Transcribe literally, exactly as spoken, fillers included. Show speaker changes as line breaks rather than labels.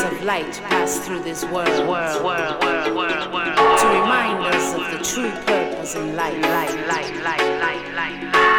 of light pass through this world, world, world, world, world, world, to remind us of the true purpose in life, life, life, life, life, life, life.